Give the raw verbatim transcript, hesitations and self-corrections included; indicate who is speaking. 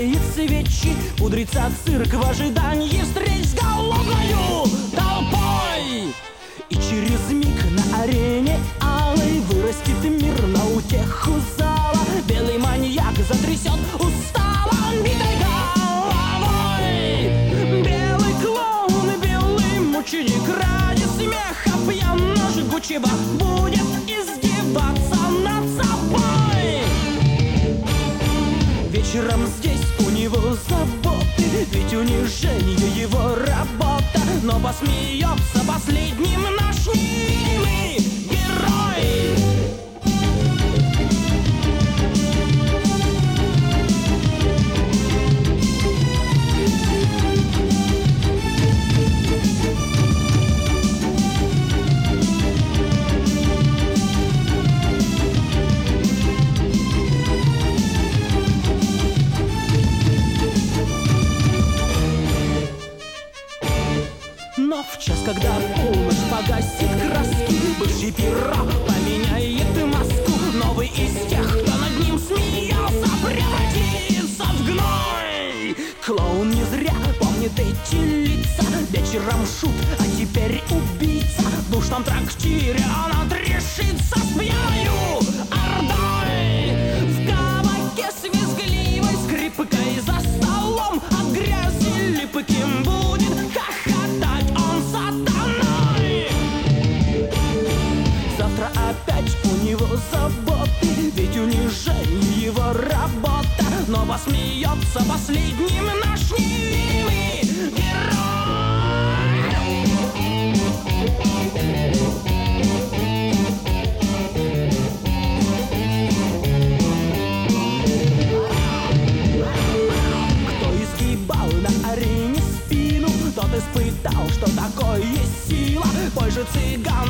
Speaker 1: греет свечи, пудрится цирк в ожидании встреч с голодною толпой. И через миг на арене алой вырастет мир на утеху зала. Белый маньяк затрясет устало битой головой. Белый клоун, белый мученик ради смеха пьяно-жгучего будет издеваться над собой. Вечером здесь у него заботы, ведь унижение его работа. Но посмеется последним наш невидимый герой. Но в час, когда полночь погасит краски, бывший пирог поменяет маску. Новый из тех, кто над ним смеялся, превратится в гной. Клоун не зря помнит эти лица. Вечером шут, а теперь убийца. В душном трактире он отрешится с пьяною ордой. В кабаке с визгливой скрипкой за столом от грязи липким будет хохотать он сатаной. Завтра опять у него заботы, ведь унижение его работа. Но посмеется последним наш невидимый герой. Кто изгибал на арене спину, тот испытал, что такое сила. Бой же цыган